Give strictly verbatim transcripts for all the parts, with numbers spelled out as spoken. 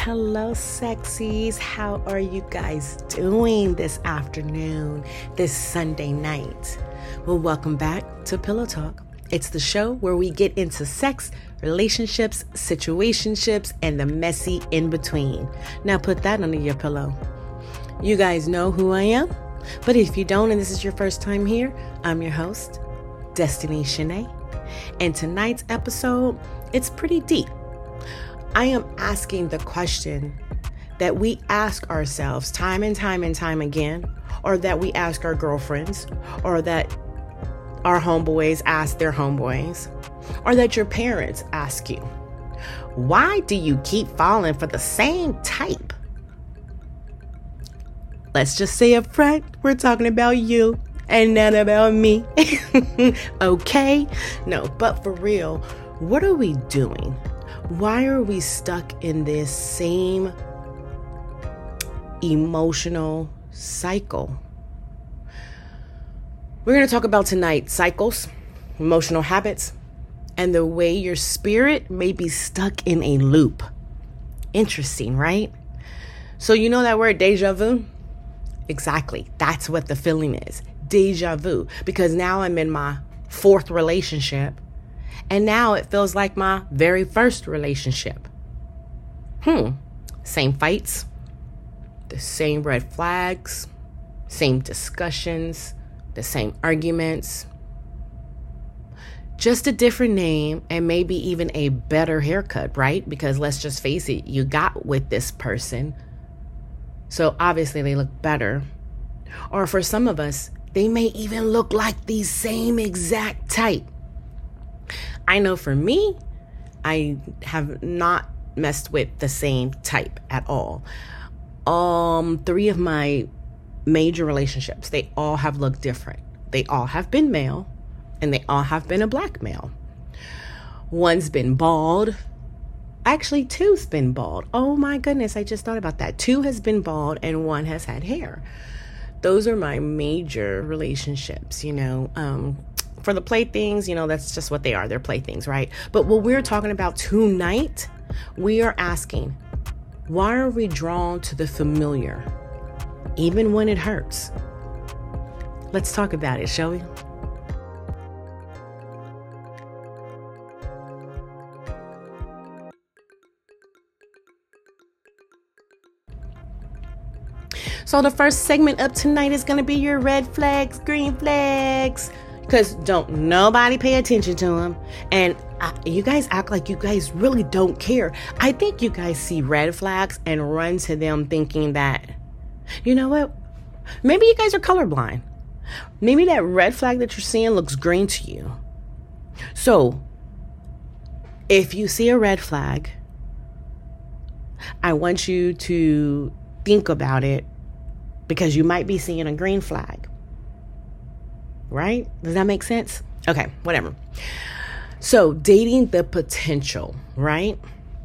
hello, sexies. How are you guys doing this afternoon, this Sunday night? Well, welcome back to Pillow Talk. It's the show where we get into sex, relationships, situationships, and the messy in between. Now put that under your pillow. You guys know who I am, but if you don't and this is your first time here, I'm your host, Destiny Shanae. And tonight's episode, it's pretty deep. I am asking the question that we ask ourselves time and time and time again, or that we ask our girlfriends, or that our homeboys ask their homeboys, or that your parents ask you. Why do you keep falling for the same type? Let's just say up front, we're talking about you and not about me. Okay? No, but for real, what are we doing? Why are we stuck in this same emotional cycle? We're going to talk about tonight cycles, emotional habits, and the way your spirit may be stuck in a loop. Interesting, right? So you know that word deja vu? Exactly. That's what the feeling is. Deja vu. Because now I'm in my fourth relationship. And now it feels like my very first relationship. Hmm. Same fights, the same red flags, same discussions, the same arguments. Just a different name and maybe even a better haircut, right? Because let's just face it, you got with this person. So obviously they look better. Or for some of us, they may even look like the same exact type. I know for me, I have not messed with the same type at all. Um, three of my major relationships, they all have looked different. They all have been male, and they all have been a black male. One's been bald. Actually, two's been bald. Oh my goodness, I just thought about that. Two has been bald, and one has had hair. Those are my major relationships, you know. Um, For the playthings, you know, that's just what they are. They're playthings, right? But what we're talking about tonight, we are asking, why are we drawn to the familiar, even when it hurts? Let's talk about it, shall we? So the first segment up tonight is going to be your red flags, green flags. Because don't nobody pay attention to them. And I, you guys act like you guys really don't care. I think you guys see red flags and run to them thinking that, you know what? Maybe you guys are colorblind. Maybe that red flag that you're seeing looks green to you. So if you see a red flag, I want you to think about it because you might be seeing a green flag. Right? Does that make sense? Okay, whatever. So dating the potential, right?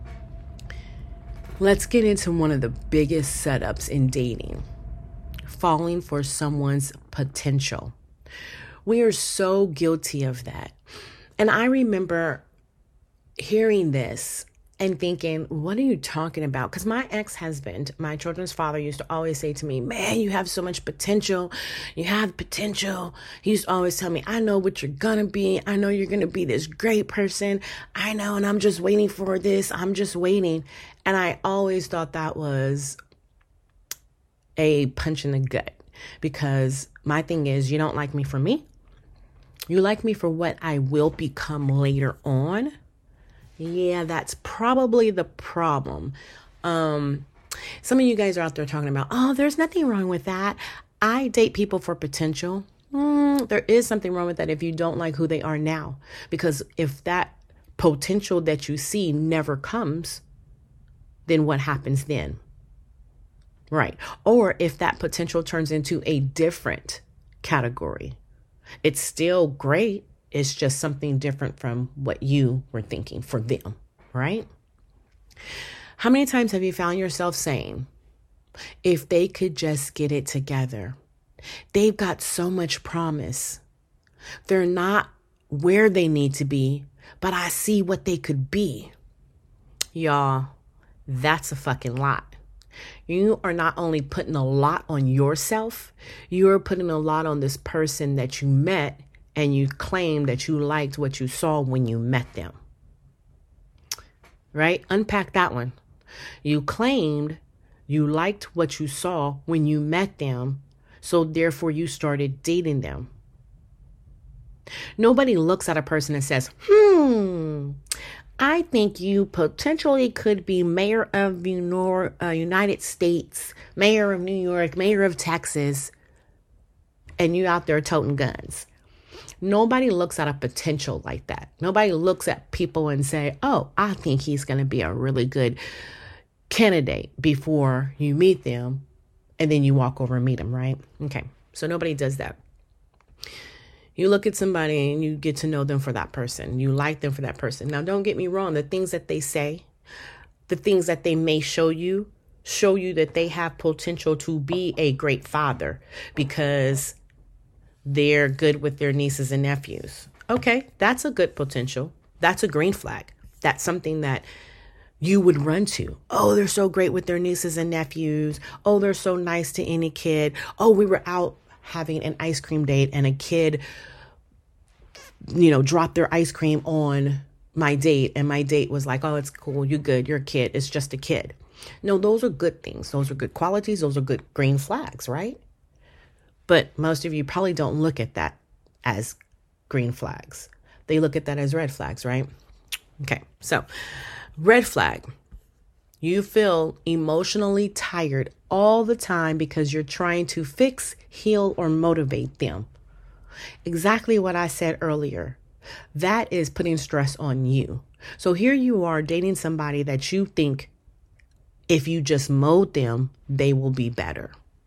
Let's get into one of the biggest setups in dating. Falling for someone's potential. We are so guilty of that. And I remember hearing this and thinking, what are you talking about? Because my ex-husband, my children's father, used to always say to me, man, you have so much potential. You have potential. He used to always tell me, I know what you're going to be. I know you're going to be this great person. I know, and I'm just waiting for this. I'm just waiting. And I always thought that was a punch in the gut. Because my thing is, you don't like me for me. You like me for what I will become later on. Yeah, that's probably the problem. Um, some of you guys are out there talking about, oh, there's nothing wrong with that. I date people for potential. Mm, there is something wrong with that if you don't like who they are now. Because if that potential that you see never comes, then what happens then? Right. Or if that potential turns into a different category, it's still great. It's just something different from what you were thinking for them, right? How many times have you found yourself saying, if they could just get it together, they've got so much promise. They're not where they need to be, but I see what they could be. Y'all, That's a fucking lot. You are not only putting a lot on yourself, you're putting a lot on this person that you met and you claim that you liked what you saw when you met them. Right? Unpack that one. You claimed you liked what you saw when you met them, so therefore you started dating them. Nobody looks at a person and says, hmm, I think you potentially could be mayor of the uh, United States, mayor of New York, mayor of Texas, and you out there toting guns. Nobody looks at a potential like that. Nobody looks at people and say, oh, I think he's going to be a really good candidate before you meet them. And then you walk over and meet them, right? Okay. So nobody does that. You look at somebody and you get to know them for that person. You like them for that person. Now, don't get me wrong. The things that they say, the things that they may show you, show you that they have potential to be a great father because they're good with their nieces and nephews. Okay, that's a good potential. That's a green flag. That's something that you would run to. Oh, they're so great with their nieces and nephews. Oh, they're so nice to any kid. Oh, we were out having an ice cream date and a kid, you know, dropped their ice cream on my date. And my date was like, oh, it's cool. You're good. You're a kid. It's just a kid. No, those are good things. Those are good qualities. Those are good green flags, right? But most of you probably don't look at that as green flags. They look at that as red flags, right? Okay, so red flag. You feel emotionally tired all the time because you're trying to fix, heal, or motivate them. Exactly what I said earlier. That is putting stress on you. So here you are dating somebody that you think if you just mold them, they will be better.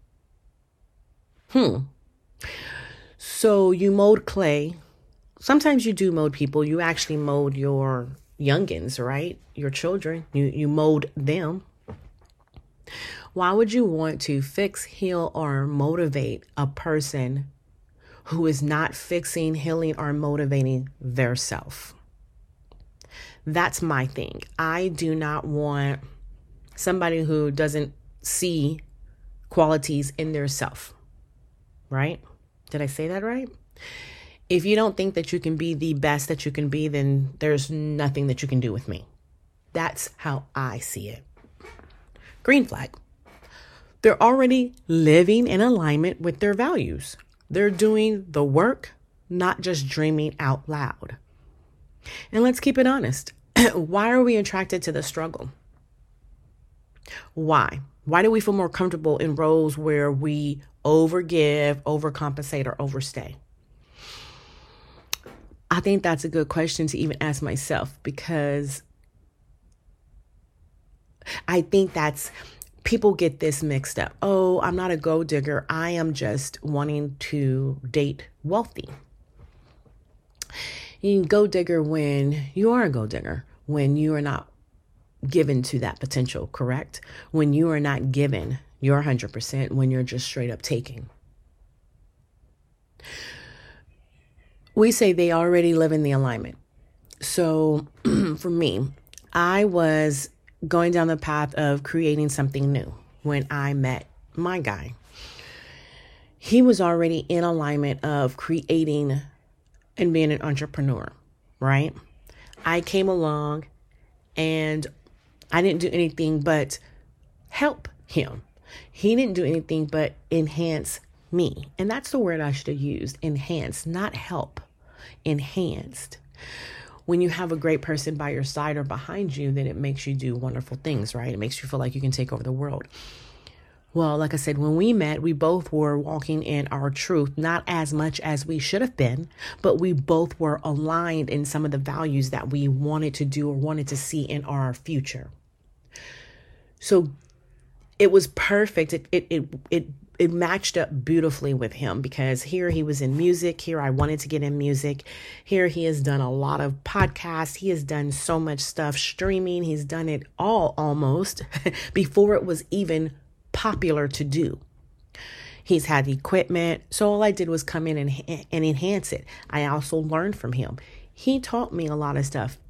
Hmm. So you mold clay. Sometimes you do mold people. You actually mold your youngins, right? Your children. You, you mold them. Why would you want to fix, heal, or motivate a person who is not fixing, healing, or motivating their self? That's my thing. I do not want somebody who doesn't see qualities in their self. Right? Did I say that right? If you don't think that you can be the best that you can be, then there's nothing that you can do with me. That's how I see it. Green flag. They're already living in alignment with their values. They're doing the work, not just dreaming out loud. And let's keep it honest. Why are we attracted to the struggle? Why? Why do we feel more comfortable in roles where we overgive, overcompensate, or overstay? I think that's a good question to even ask myself, because I think that's, people get this mixed up. Oh, I'm not a gold digger. I am just wanting to date wealthy. You can gold digger when you are a gold digger, when you are not given to that potential, correct? When you are not given your one hundred percent, when you're just straight up taking. We say they already live in the alignment. So for me, I was going down the path of creating something new when I met my guy. He was already in alignment of creating and being an entrepreneur, right? I came along and I didn't do anything but help him. He didn't do anything but enhance me. And that's the word I should have used. Enhance, not help. Enhanced. When you have a great person by your side or behind you, then it makes you do wonderful things, right? It makes you feel like you can take over the world. Well, like I said, when we met, we both were walking in our truth, not as much as we should have been, but we both were aligned in some of the values that we wanted to do or wanted to see in our future. So it was perfect. It, it, it, it, it matched up beautifully with him, because here he was in music. Here I wanted to get in music. Here he has done a lot of podcasts. He has done so much stuff, streaming. He's done it all almost before it was even popular to do. He's had equipment. So all I did was come in and, and enhance it. I also learned from him. He taught me a lot of stuff.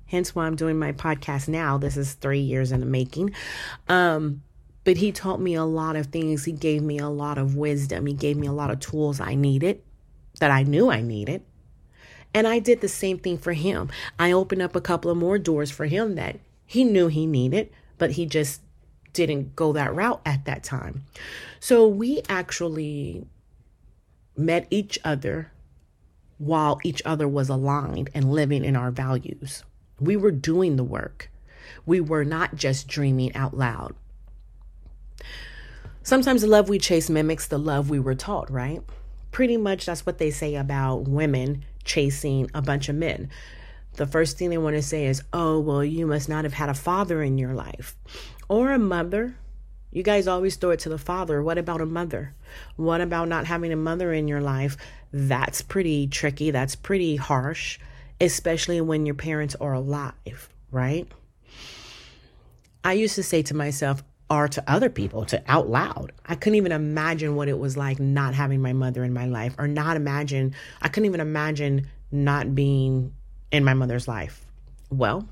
Hence why I'm doing my podcast now. This is three years in the making. Um, but he taught me a lot of things. He gave me a lot of wisdom. He gave me a lot of tools I needed, that I knew I needed. And I did the same thing for him. I opened up a couple of more doors for him that he knew he needed, but he just didn't go that route at that time. So we actually met each other while each other was aligned and living in our values. We were doing the work. We were not just dreaming out loud. Sometimes the love we chase mimics the love we were taught, right? Pretty much that's what they say about women chasing a bunch of men. The first thing they want to say is, oh, well, you must not have had a father in your life or a mother. You guys always throw it to the father. What about a mother? What about not having a mother in your life? That's pretty tricky. That's pretty harsh, especially when your parents are alive, right? I used to say to myself, or to other people, to out loud, I couldn't even imagine what it was like not having my mother in my life, or not imagine, I couldn't even imagine not being in my mother's life. Well,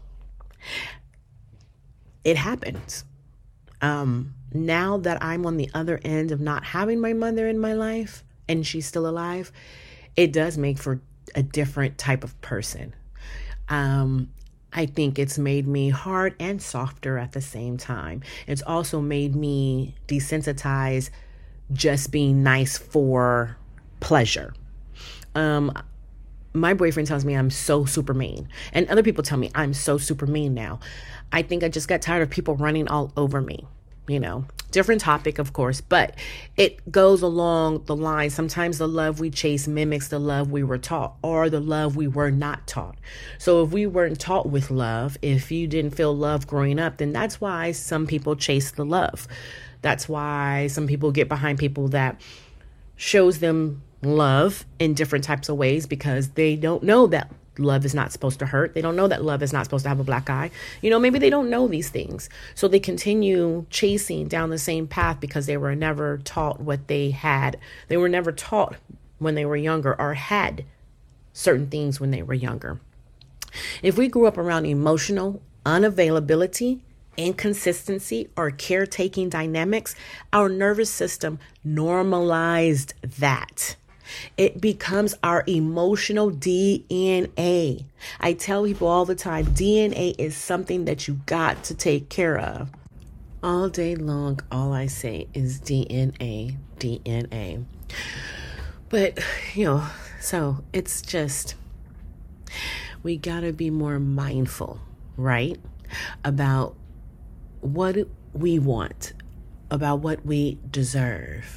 it happens. Um, now that I'm on the other end of not having my mother in my life and she's still alive, it does make for a different type of person. Um, I think it's made me hard and softer at the same time. It's also made me desensitize just being nice for pleasure. Um, my boyfriend tells me I'm so super mean, and other people tell me I'm so super mean now. I think I just got tired of people running all over me. You know, different topic, of course, but it goes along the line. Sometimes the love we chase mimics the love we were taught, or the love we were not taught. So if we weren't taught with love, if you didn't feel love growing up, then that's why some people chase the love. That's why some people get behind people that shows them love in different types of ways, because they don't know that love is not supposed to hurt. They don't know that love is not supposed to have a black eye. You know, maybe they don't know these things. So they continue chasing down the same path because they were never taught what they had. They were never taught when they were younger, or had certain things when they were younger. If we grew up around emotional unavailability, inconsistency, or caretaking dynamics, our nervous system normalized that. It becomes our emotional D N A. I tell people all the time, D N A is something that you got to take care of. All day long, all I say is D N A, D N A. But, you know, so it's just, we got to be more mindful, right? About what we want, about what we deserve.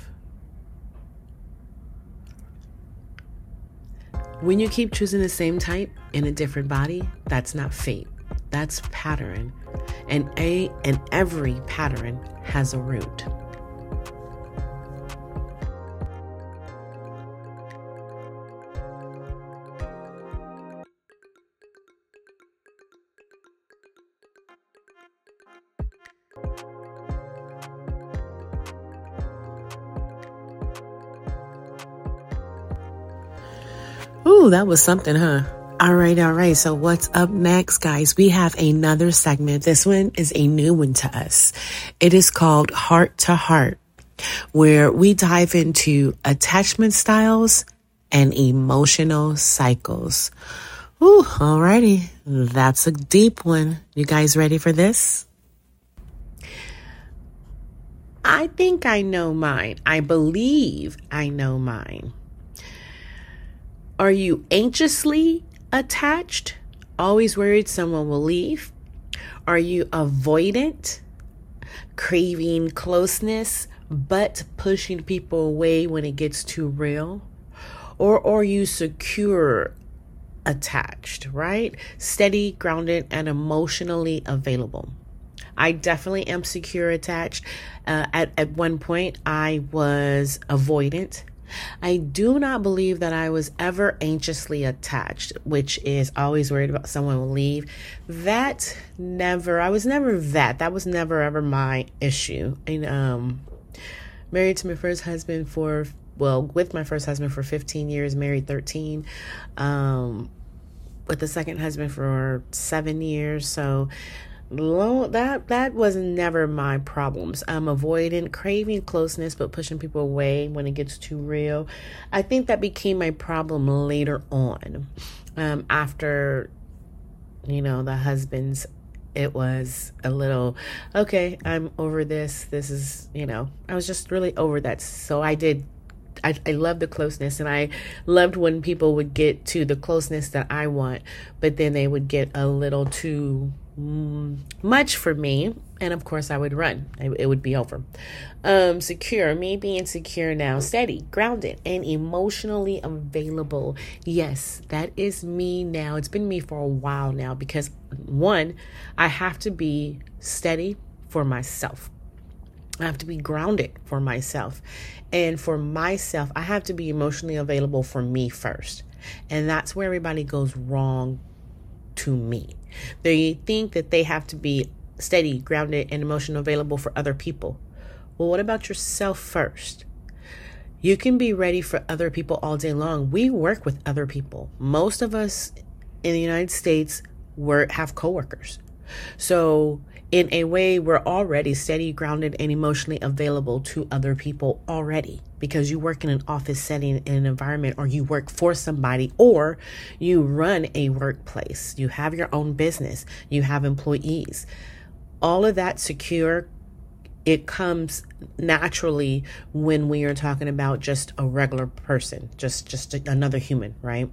When you keep choosing the same type in a different body, that's not fate. That's pattern. And a and every pattern has a root. Ooh, that was something, huh? All right, all right. So what's up next, guys? We have another segment. This one is a new one to us. It is called Heart to Heart, where we dive into attachment styles and emotional cycles. Ooh, alrighty. That's a deep one. You guys ready for this? I think I know mine. I believe I know mine. Are you anxiously attached? Always worried someone will leave? Are you avoidant? Craving closeness, but pushing people away when it gets too real? Or are you secure attached, right? Steady, grounded, and emotionally available. I definitely am secure attached. Uh, at, at one point, I was avoidant. I do not believe that I was ever anxiously attached, which is always worried about someone will leave. That never, I was never that. That was never ever my issue. And um, married to my first husband for, well, with my first husband for fifteen years, married thirteen. Um, with the second husband for seven years. So Lo, that that was never my problems. I'm avoidant, craving closeness, but pushing people away when it gets too real. I think that became my problem later on. Um, after, you know, the husbands, it was a little, okay, I'm over this. This is, you know, I was just really over that. So I did I, I loved the closeness, and I loved when people would get to the closeness that I want, but then they would get a little too mm, much for me. And of course I would run. I, it would be over. Um, secure, me being secure now, steady, grounded, and emotionally available. Yes, that is me now. It's been me for a while now, because one, I have to be steady for myself. I have to be grounded for myself. And for myself, I have to be emotionally available for me first. And that's where everybody goes wrong to me. They think that they have to be steady, grounded, and emotionally available for other people. Well, what about yourself first? You can be ready for other people all day long. We work with other people. Most of us in the United States work, have coworkers. So in a way, we're already steady, grounded, and emotionally available to other people already, because you work in an office setting, in an environment, or you work for somebody, or you run a workplace. You have your own business. You have employees. All of that secure, it comes naturally when we are talking about just a regular person, just, just another human, right?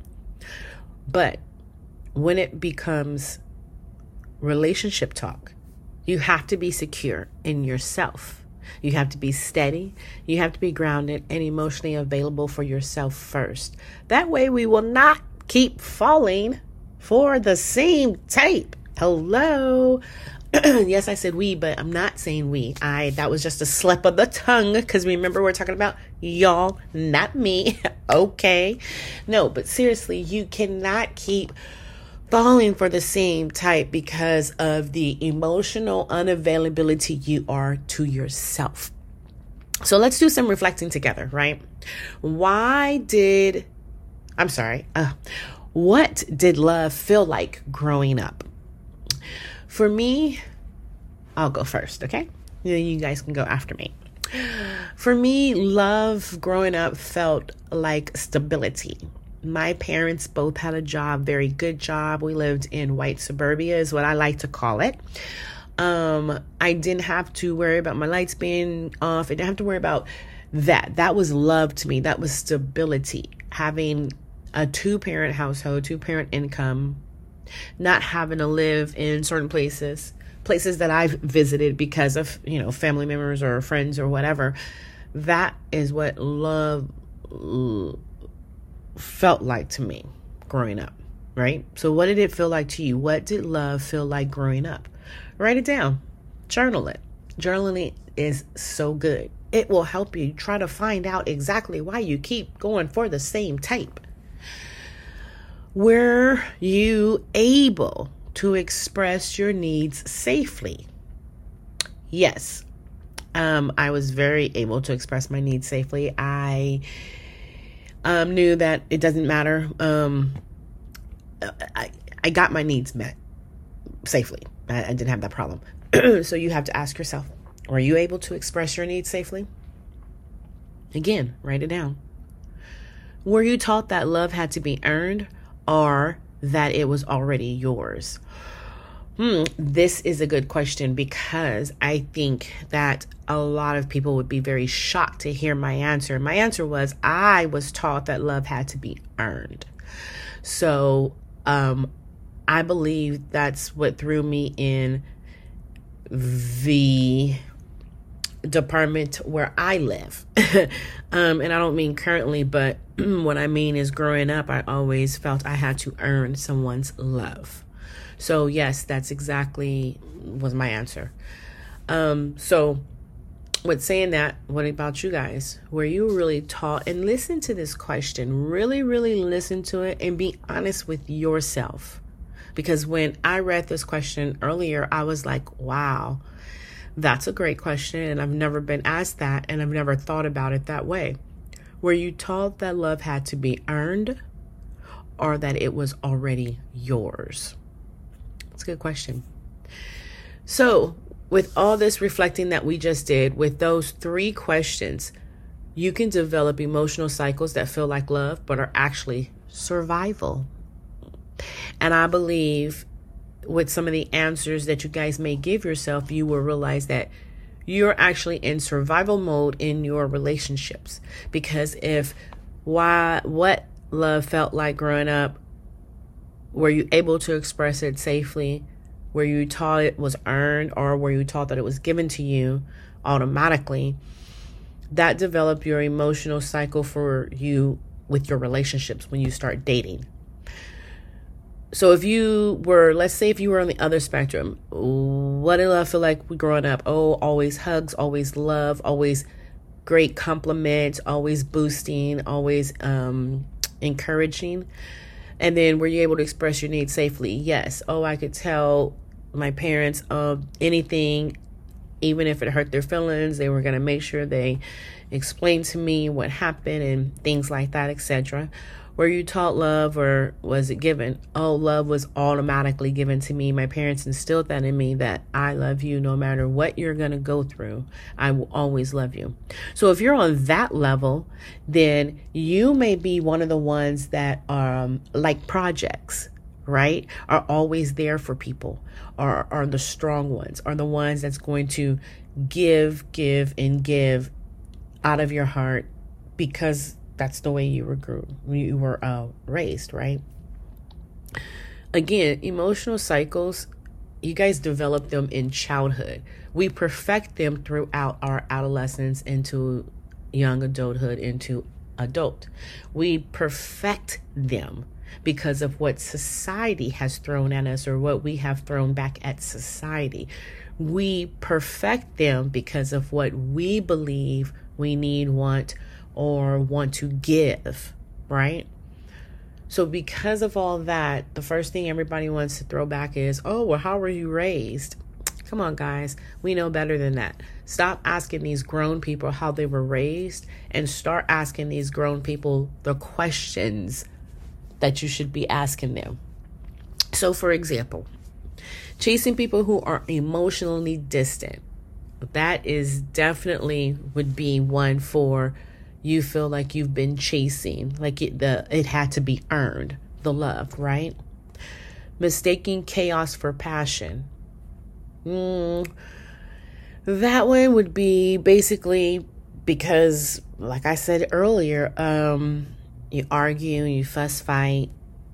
But when it becomes relationship talk, you have to be secure in yourself. You have to be steady. You have to be grounded and emotionally available for yourself first. That way we will not keep falling for the same type. Hello. Yes, I said we, but I'm not saying we. I that was just a slip of the tongue, because remember, we're talking about y'all, not me. Okay. No, but seriously, you cannot keep falling for the same type because of the emotional unavailability you are to yourself. So let's do some reflecting together, right? Why did, I'm sorry, uh, what did love feel like growing up? For me, I'll go first, okay? Then you guys can go after me. For me, love growing up felt like stability. My parents both had a job, very good job. We lived in white suburbia is what I like to call it. Um, I didn't have to worry about my lights being off. I didn't have to worry about that. That was love to me. That was stability. Having a two-parent household, two-parent income, not having to live in certain places, places that I've visited because of, you know, family members or friends or whatever. That is what love felt like to me growing up, right? So what did it feel like to you? What did love feel like growing up? Write it down. Journal it. Journaling is so good. It will help you try to find out exactly why you keep going for the same type. Were you able to express your needs safely? Yes. Um, I was very able to express my needs safely. I Um, knew that it doesn't matter. Um, I, I got my needs met safely. I, I didn't have that problem. So you have to ask yourself, were you able to express your needs safely? Again, write it down. Were you taught that love had to be earned, or that it was already yours? Hmm, this is a good question, because I think that a lot of people would be very shocked to hear my answer. My answer was, I was taught that love had to be earned. So um, I believe that's what threw me in the department where I live. um, and I don't mean currently, but what I mean is growing up, I always felt I had to earn someone's love. So yes, that's exactly was my answer. Um, so with saying that, what about you guys? Were you really taught? And listen to this question. Really, really listen to it and be honest with yourself. Because when I read this question earlier, I was like, wow, that's a great question. And I've never been asked that. And I've never thought about it that way. Were you taught that love had to be earned, or that it was already yours? That's a good question. So with all this reflecting that we just did, with those three questions, you can develop emotional cycles that feel like love, but are actually survival. And I believe with some of the answers that you guys may give yourself, you will realize that you're actually in survival mode in your relationships. Because if why what love felt like growing up, were you able to express it safely? Were you taught it was earned, or were you taught that it was given to you automatically? That developed your emotional cycle for you with your relationships when you start dating. So if you were, let's say if you were on the other spectrum, what did love feel like growing up? Oh, always hugs, always love, always great compliments, always boosting, always um, encouraging. And then were you able to express your needs safely? Yes. Oh, I could tell my parents of anything, even if it hurt their feelings. They were going to make sure they explained to me what happened and things like that, et cetera. Were you taught love, or was it given? Oh, love was automatically given to me. My parents instilled that in me, that I love you no matter what you're going to go through. I will always love you. So if you're on that level, then you may be one of the ones that are um, like projects, right? Are always there for people, or are the strong ones, are the ones that's going to give, give, and give out of your heart, because that's the way you were grew, you were uh, raised, right? Again, emotional cycles, you guys develop them in childhood. We perfect them throughout our adolescence into young adulthood, into adult. We perfect them because of what society has thrown at us, or what we have thrown back at society. We perfect them because of what we believe we need, want, or want to give, right? So because of all that, the first thing everybody wants to throw back is, oh, well, how were you raised? Come on, guys. We know better than that. Stop asking these grown people how they were raised, and start asking these grown people the questions that you should be asking them. So, for example, chasing people who are emotionally distant. That is definitely would be one for you feel like you've been chasing, like it, the it had to be earned, the love, right? Mistaking chaos for passion. Mm, that one would be basically because, like I said earlier, um, you argue, you fuss fight,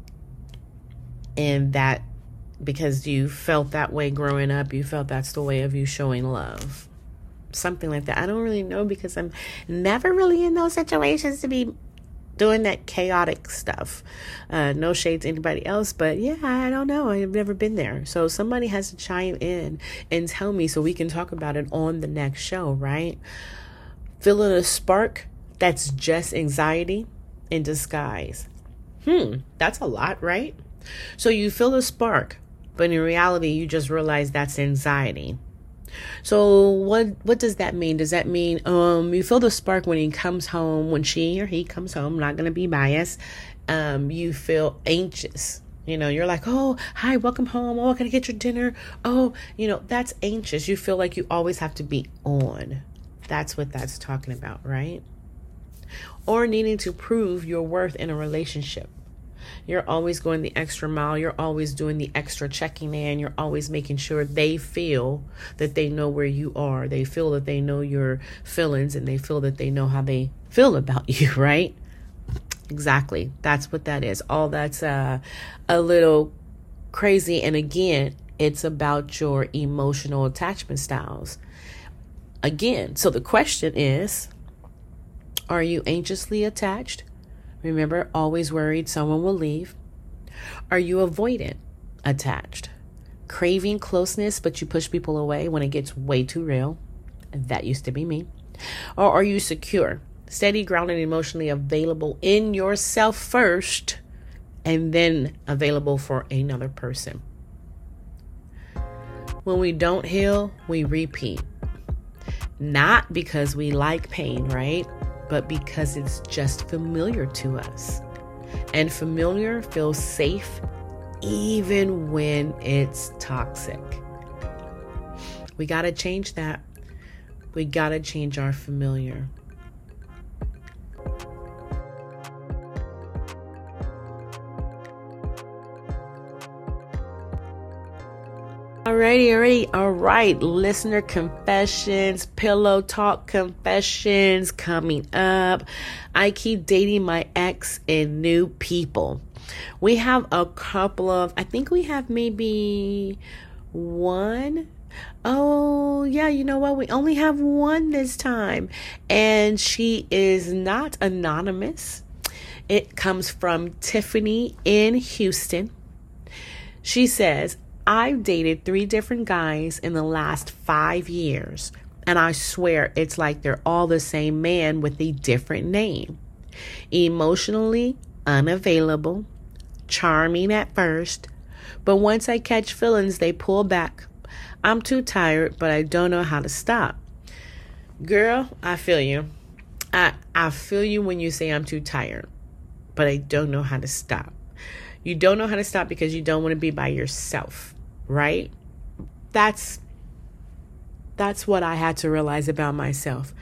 and that because you felt that way growing up, you felt that's the way of you showing love. Something like that. I don't really know, because I'm never really in those situations to be doing that chaotic stuff. Uh, no shade to anybody else, but yeah, I don't know. I've never been there. So somebody has to chime in and tell me so we can talk about it on the next show, right? Feeling a spark, that's just anxiety in disguise. Hmm, that's a lot, right? So you feel a spark, but in reality, you just realize that's anxiety. So what what does that mean? Does that mean um you feel the spark when he comes home, when she or he comes home, not going to be biased, um you feel anxious. You know, you're like, oh, hi, welcome home. Oh, I got to get your dinner. Oh, you know, that's anxious. You feel like you always have to be on. That's what that's talking about, right? Or needing to prove your worth in a relationship. You're always going the extra mile. You're always doing the extra checking in. You're always making sure they feel that they know where you are. They feel that they know your feelings, and they feel that they know how they feel about you, right? Exactly. That's what that is. All that's uh, a little crazy. And again, it's about your emotional attachment styles. Again, so the question is, are you anxiously attached? Remember, always worried someone will leave. Are you avoidant attached? Craving closeness, but you push people away when it gets way too real. That used to be me. Or are you secure? Steady, grounded, emotionally available in yourself first, and then available for another person. When we don't heal, we repeat. Not because we like pain, right? But because it's just familiar to us. And familiar feels safe even when it's toxic. We got to change that. We got to change our familiar. Alrighty, alrighty, all right. Listener confessions, pillow talk confessions coming up. I keep dating my ex and new people. We have a couple of, I think we have maybe one. Oh, yeah, you know what? We only have one this time. And she is not anonymous. It comes from Tiffany in Houston. She says, I've dated three different guys in the last five years, and I swear it's like they're all the same man with a different name. Emotionally unavailable, charming at first, but once I catch feelings, they pull back. I'm too tired, but I don't know how to stop. Girl, I feel you. I, I feel you when you say I'm too tired, but I don't know how to stop. You don't know how to stop because you don't want to be by yourself, right? That's that's what I had to realize about myself.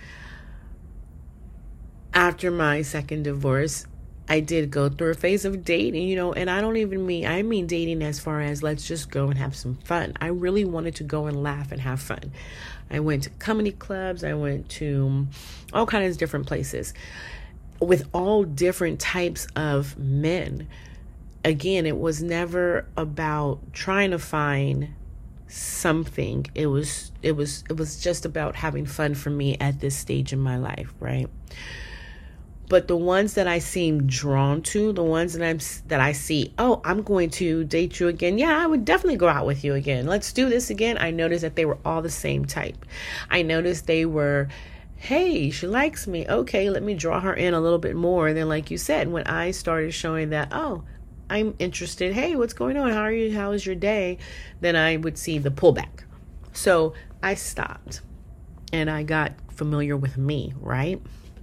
After my second divorce, I did go through a phase of dating, you know, and I don't even mean, I mean dating as far as let's just go and have some fun. I really wanted to go and laugh and have fun. I went to comedy clubs. I went to all kinds of different places with all different types of men. Again, it was never about trying to find something. It was, it was, it was just about having fun for me at this stage in my life, right? But the ones that I seem drawn to, the ones that I'm, that I see, oh, I'm going to date you again. Yeah, I would definitely go out with you again. Let's do this again. I noticed that they were all the same type. I noticed they were, hey, she likes me. Okay, let me draw her in a little bit more. And then, like you said, when I started showing that, oh, I'm interested. Hey, what's going on? How are you? How is your day? Then I would see the pullback. So I stopped and I got familiar with me, right?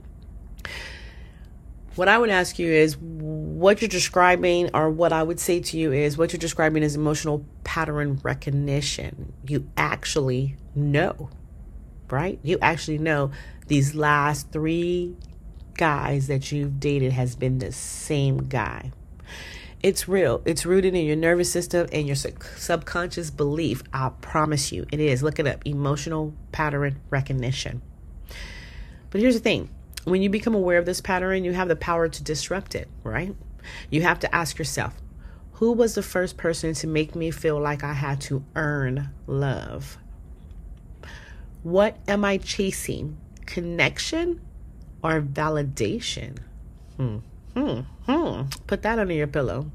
What I would ask you is what you're describing, or what I would say to you is what you're describing is emotional pattern recognition. You actually know, right? You actually know these last three guys that you've dated has been the same guy. It's real. It's rooted in your nervous system and your subconscious belief. I promise you it is. Look it up. Emotional pattern recognition. But here's the thing. When you become aware of this pattern, you have the power to disrupt it, right? You have to ask yourself, who was the first person to make me feel like I had to earn love? What am I chasing? Connection or validation? Hmm. Hmm, hmm. Put that under your pillow.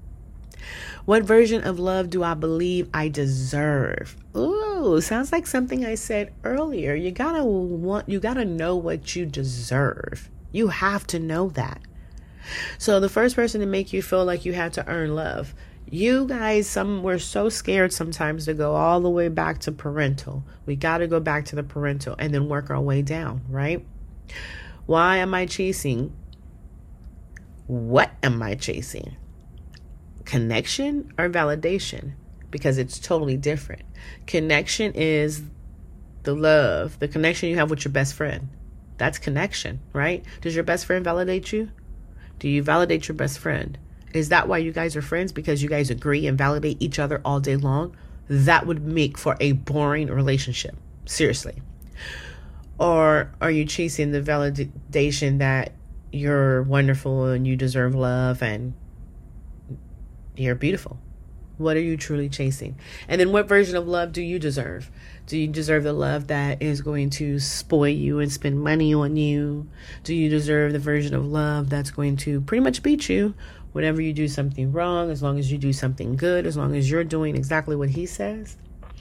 What version of love do I believe I deserve? Ooh, sounds like something I said earlier. You gotta want, you gotta know what you deserve. You have to know that. So the first person to make you feel like you had to earn love, you guys, some we're so scared sometimes to go all the way back to parental. We gotta go back to the parental and then work our way down, right? Why am I chasing? What am I chasing? Connection or validation? Because it's totally different. Connection is the love, the connection you have with your best friend. That's connection, right? Does your best friend validate you? Do you validate your best friend? Is that why you guys are friends? Because you guys agree and validate each other all day long? That would make for a boring relationship. Seriously. Or are you chasing the validation that you're wonderful and you deserve love and you're beautiful? What are you truly chasing? And then what version of love do you deserve? Do you deserve the love that is going to spoil you and spend money on you? Do you deserve the version of love that's going to pretty much beat you whenever you do something wrong, as long as you do something good, as long as you're doing exactly what he says?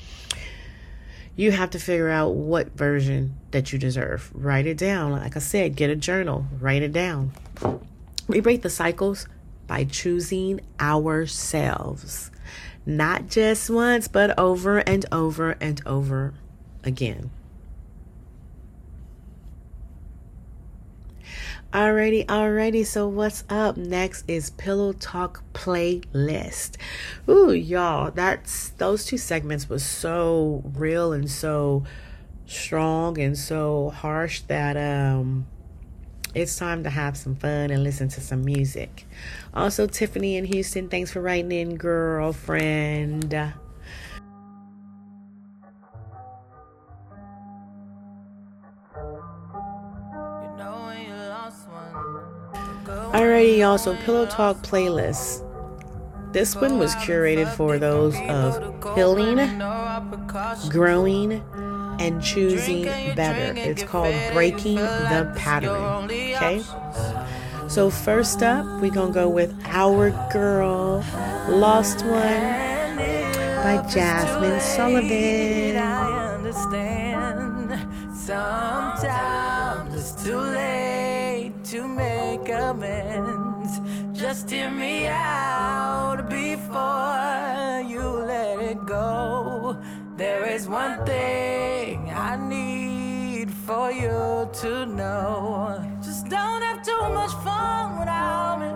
You have to figure out what version that you deserve. Write it down. Like I said, get a journal. Write it down. We break the cycles by choosing ourselves. Not just once, but over and over and over again. Alrighty, alrighty. So what's up next is Pillow Talk Playlist. Ooh, y'all, that's those two segments was so real and so strong and so harsh that um it's time to have some fun and listen to some music. Also, Tiffany in Houston, thanks for writing in, girlfriend. Alrighty, y'all, so Pillow Talk Playlist. This one was curated for those of healing, growing, and choosing better. It's called Breaking the Pattern. Okay? So first up, we're going to go with Our Girl, Lost One by Jasmine Sullivan. I understand. Sometimes it's too late to make amends. Just hear me out before you let it go. There is one thing I need for you to know. Just don't have too much fun without me.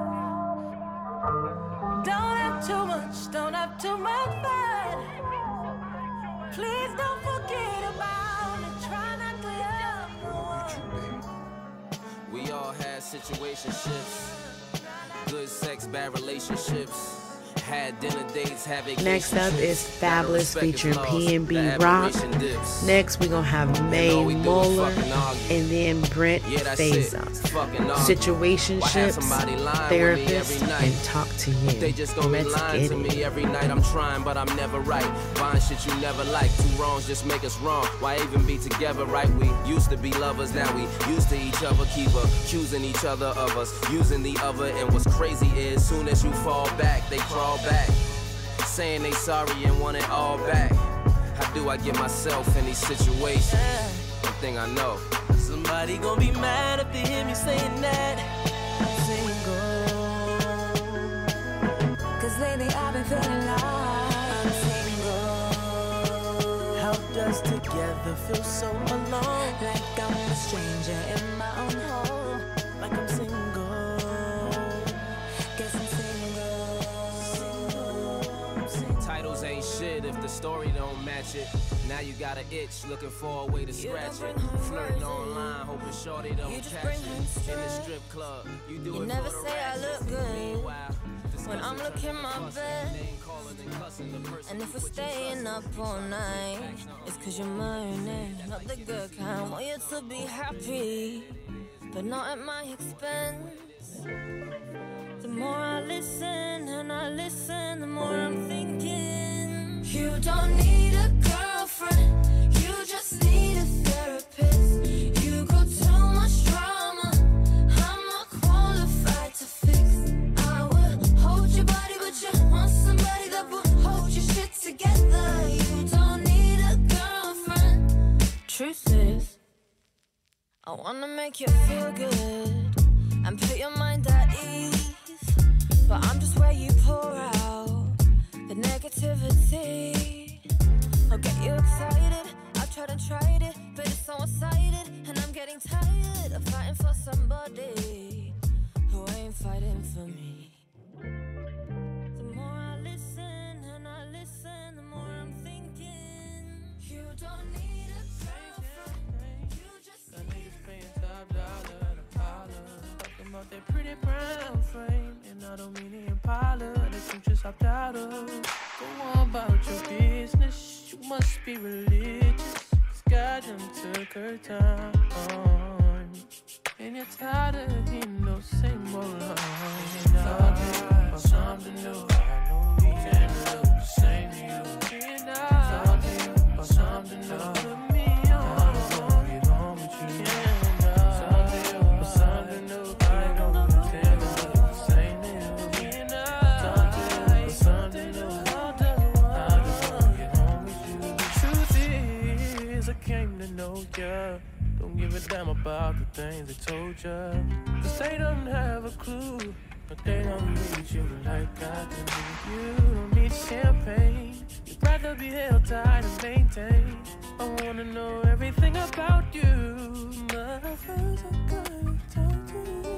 Don't have too much, don't have too much fun. Please don't forget about it. Try not to love no one. We all had situationships, good sex, bad relationships. Had dinner dates, have Next up is Fabulous featuring P N B Rock. Next we're gonna have May Muller and then Brent Faison. Situationships, therapist, and talk to you. They just gonna Let's be lying get to it. me every night. I'm trying, but I'm never right. Buying shit you never like. Two wrongs just make us wrong. Why even be together, right? We used to be lovers, now we used to each other. Keep accusing each other of us, using the other. And what's crazy is, soon as you fall back, they crawl back, saying they sorry and want it all back. How do I get myself in these situations? One thing I know, somebody gonna be mad if they hear me saying that I'm single. Cause lately I've been feeling like I'm single. Helped us together feel so alone, like I'm a stranger in my own home. Like I'm single. Guess I'm single. titles ain't shit if the story don't match it. Now you got an itch, looking for a way to scratch it. Flirting online, hoping shorty don't catch it. In the strip club, you do You it never for the say I ratchet. look good Meanwhile, when I'm looking my discussing, best. name calling and cussing the person And if we're who put you staying trusting. up all night, it's cause you're mine, not the good kind. Want you to be happy, but not at my expense. The more I listen and I listen, the more I'm thinking. You don't need a girlfriend, you just need a therapist. You got too much drama, I'm not qualified to fix. I will hold your body, but you want somebody that will hold your shit together. You don't need a girlfriend. Truth is, I wanna make you feel good and put your mind at ease, but I'm just where you pour out the negativity. I'll get you excited, I've tried and tried it, but it's so one-sided, and I'm getting tired of fighting for somebody who ain't fighting for me. The more I listen and I listen, the more I'm thinking. You don't need a girlfriend, you just Got need niggas paying top dollar to holler. Talking about that pretty brown frame, and I don't mean the Impala that you just hopped out of. Go on about your business, you must be religious. Cause God done took her time, and you're tired of hearing those same old lines. And I about something new. I know we can't look the same to you. And I thought about something new. Put me on. I don't get home with you. And I about something new. I know we can't look the same to you. And I thought about something new. I don't get home with you. Truth is, I came to know ya. Don't give a damn about the things they told ya. Cause they don't have a clue, but they don't need you like I do. You don't need champagne, you'd rather be held tight and maintained. I wanna know everything about you. My friends are gonna talk to you.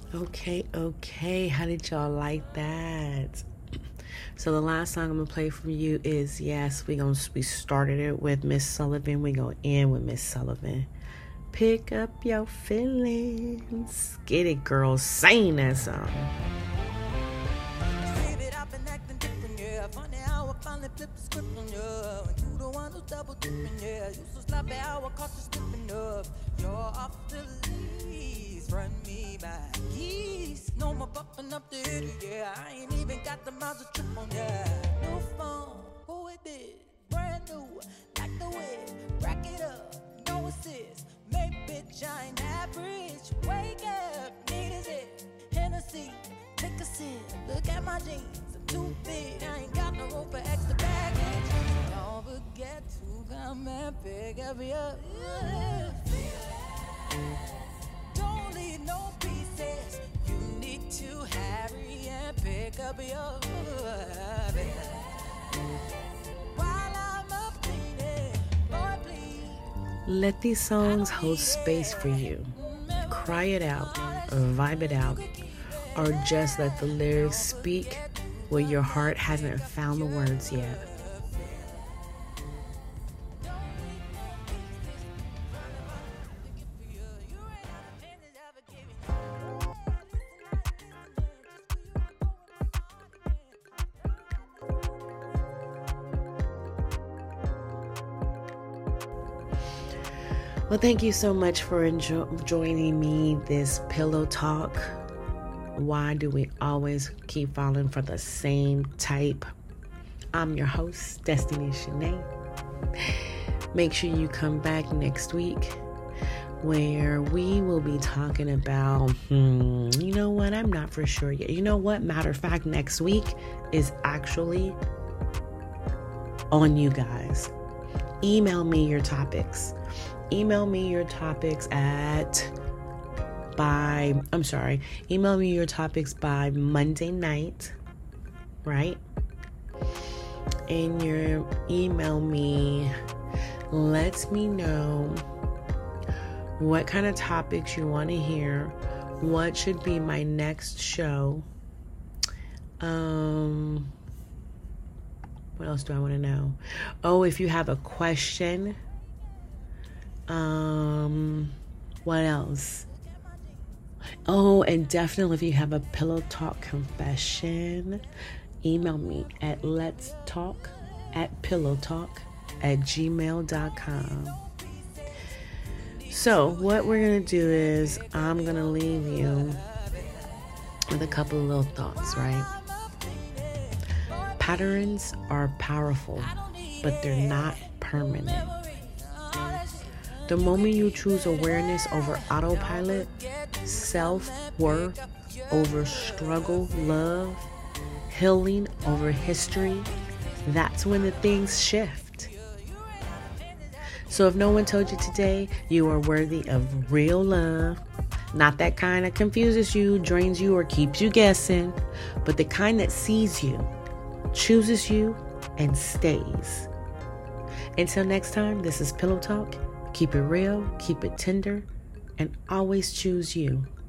Okay, okay. How did y'all like that? So the last song I'm gonna play for you is, yes, we gonna we started it with Miss Sullivan. We gonna end with Miss Sullivan. Pick up your feelings. Get it, girls. Sing that song. Flip the script on you, and you the one who's double dipping, yeah. You so sloppy, I will caught you slipping up. You're off the lease, run me my keys. No more buffing up the hitter, yeah. I ain't even got the miles to trip on, yeah. New phone, who it is? Brand new, like the whip. Rack it up, no assist. Make bitch, I ain't average. Wake up, need is it? Hennessy, take a sip. Look at my jeans. Too big, I ain't got no room for extra baggage. Don't forget to come and pick up your Don't leave no pieces. You need to hurry and pick up your While I'm up cleaning, boy, please. Let these songs hold space for you. Cry it out, vibe it out, or just let the lyrics speak where your heart hasn't found the words yet. Well, thank you so much for enjo- joining me this pillow talk. Why do we always keep falling for the same type? I'm your host, Destiny Shanae. Make sure you come back next week where we will be talking about, hmm, you know what? I'm not for sure yet. You know what? Matter of fact, next week is actually on you guys. Email me your topics. Email me your topics at by, I'm sorry, email me your topics by Monday night, right? And your email me lets me know what kind of topics you want to hear, what should be my next show. Um, what else do I want to know? Oh, if you have a question. Um, what else? Oh, and definitely if you have a pillow talk confession, email me at let's talk at pillow talk at gmail dot com. So what we're going to do is I'm going to leave you with a couple of little thoughts, right? Patterns are powerful, but they're not permanent. The moment you choose awareness over autopilot, self-worth over struggle, love, healing over history, that's when the things shift. So if no one told you today you are worthy of real love, not that kind that confuses you, drains you, or keeps you guessing, but the kind that sees you, chooses you, and stays. Until next time, this is Pillow Talk. Keep it real, keep it tender, and always choose you.